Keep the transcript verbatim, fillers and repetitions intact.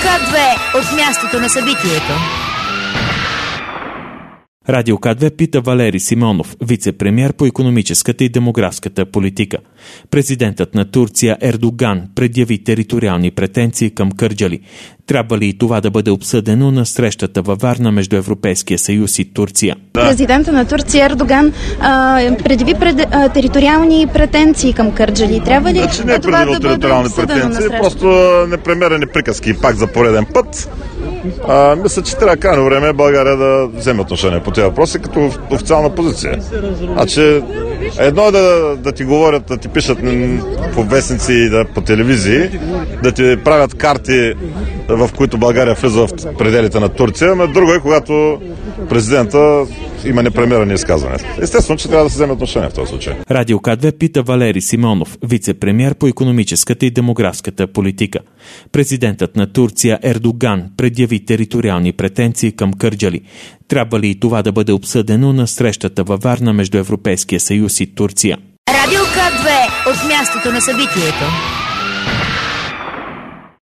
К две от мястото на събитието. Радио К две пита Валери Симеонов, вице-премиер по икономическата и демографската политика. Президентът на Турция Ердоган предяви териториални претенции към Кърджали. Трябва ли и това да бъде обсъдено на срещата във Варна между Европейския съюз и Турция? Да. Президента на Турция Ердоган а, предяви пред, а, териториални претенции към Кърджали. Трябва ли значи не е това да бъде обсъдено на срещата? Просто непремерени приказки пак за пореден път. А, мисля, че трябва крайно време България да вземе отношение по тези въпроси като официална позиция. Значи, едно е да, да ти говорят, да ти пишат по вестници и да, по телевизии, да ти правят карти, в които България влиза в пределите на Турция, но друго е, когато президента има непремерени изказвания. Естествено, че трябва да се вземе отношение в този случай. Радио К две пита Валери Симеонов, вице-премиер по икономическата и демографската политика. Президентът на Турция Ердоган предяви териториални претенции към Кърджали. Трябва ли и това да бъде обсъдено на срещата във Варна между Европейския съюз и Турция? Радио К две от мястото на събитието.